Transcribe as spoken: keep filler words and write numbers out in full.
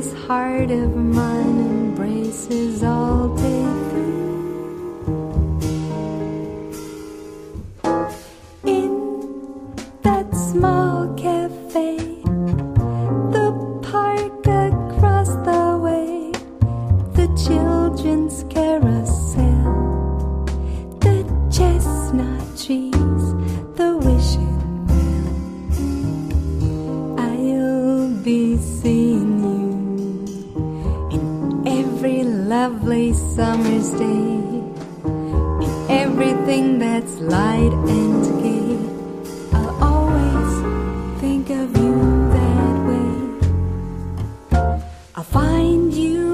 this heart of mine embraces all day through. In that small cafe, the park across the way, the children's carousel, the chestnut trees, the wishing well. I'll be seeing you in every lovely summer's day, in everything that's light and gay. I'll always think of you that way. I'll find you